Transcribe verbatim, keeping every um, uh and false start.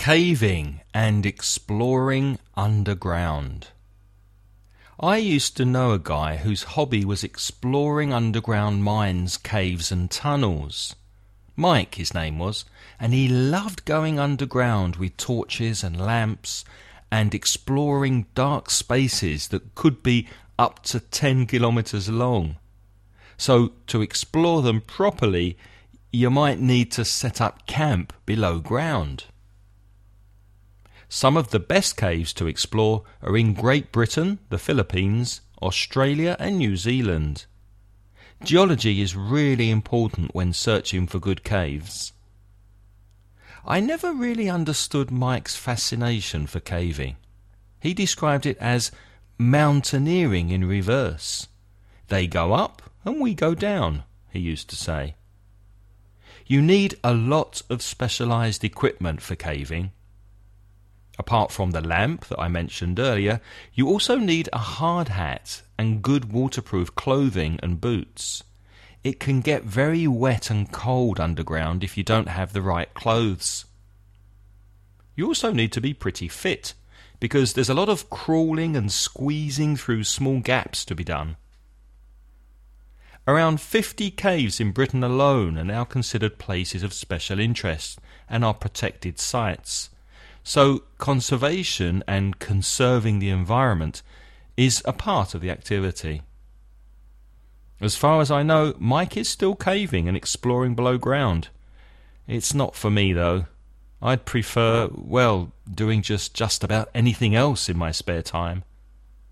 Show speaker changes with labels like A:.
A: Caving and exploring underground. I used to know a guy whose hobby was exploring underground mines, caves and tunnels. Mike, his name was, and he loved going underground with torches and lamps and exploring dark spaces that could be up to ten kilometres long. So to explore them properly, you might need to set up camp below ground. Some of the best caves to explore are in Great Britain, the Philippines, Australia and New Zealand. Geology is really important when searching for good caves. I never really understood Mike's fascination for caving. He described it as mountaineering in reverse. They go up and we go down, he used to say. You need a lot of specialised equipment for caving. Apart from the lamp that I mentioned earlier, you also need a hard hat and good waterproof clothing and boots. It can get very wet and cold underground if you don't have the right clothes. You also need to be pretty fit, because there's a lot of crawling and squeezing through small gaps to be done. Around fifty caves in Britain alone are now considered places of special interest and are protected sites. So conservation and conserving the environment is a part of the activity. As far as I know, Mike is still caving and exploring below ground. It's not for me though. I'd prefer, well, doing just, just about anything else in my spare time.